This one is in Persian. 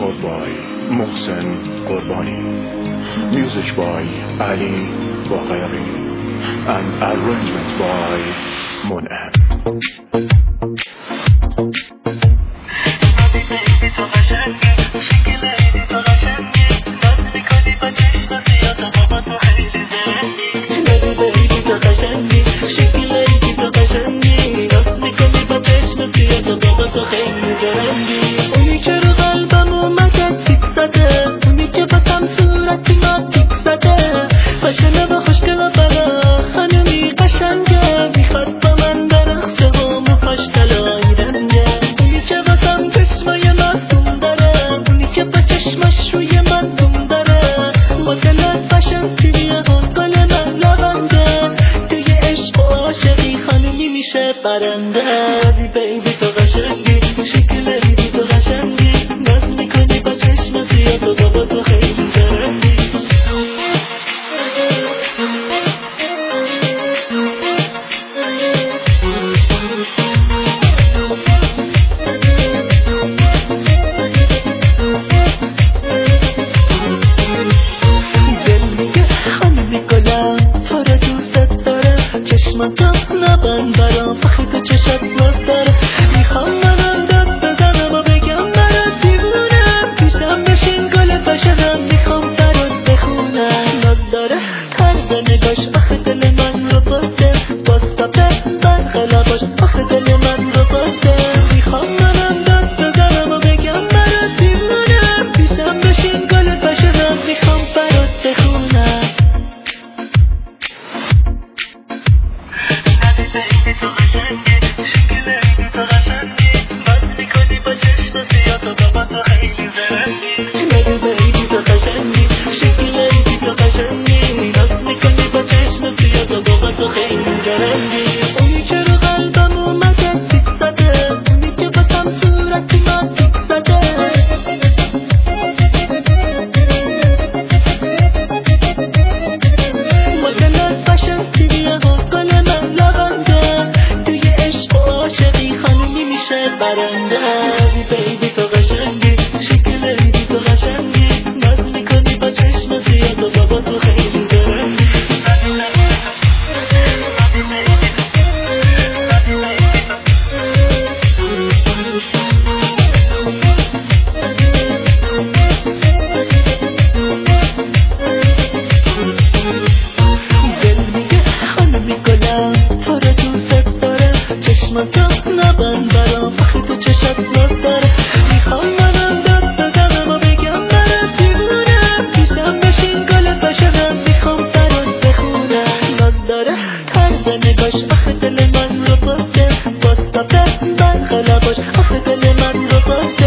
Upload by Mohsen Qurbani. Music by Ali Baqayri. And arrangement by Mun'em. برنده بیبی تو قشنگی شکل بیبی تو قشنگی ناز میکنی با چشمت یا تو بابا تو خیلی زرنگی دل میگه خانمی گلم تو رو دوست دارم چشماتو نبند برام تو چشت باز داره میخوام منم داد بزنم و بگم برات دیوونم پیشم بشین گل بشنم میخوام برات بخونم ناز داره طرز نگاش آخه دل من رو برده باستابه برخلاباش آخه دل من رو برده میخوام منم داد بزنم و بگم برات دیوونم پیشم بشین گل بشنم میخوام برات بخونم تو قشنگی شکل تو قشنگی ناز میکنی با چشمت یا تو بابا تو خیلی زرنگی بیبی تو قشنگی شکل تو قشنگی ناز میکنی با چشمت یا تو بابا تو خیلی زرنگی اونی که رو قلبم اومده تیک زده اونی که باسم صورتی ما تیک زده مدل فشن تیویه و گل من لبنده برنده بیبی تو قشنگی شکل بیبی تو قشنگی ناز میکنی با چشمت یا تو بابا تو خیلی زرنگی دل میگه خانمی گلم تو رو دوست دارم چشماتو نبند برام آخه تو چشت باز داره میخوام منم داد بزنم و بگم برات دیوونم پیشم بشین گل بشنم میخوام برات بخونم ناز داره طرز نگاش آخه دل من رو برده باستابه برخلاباش آخه دل من رو برده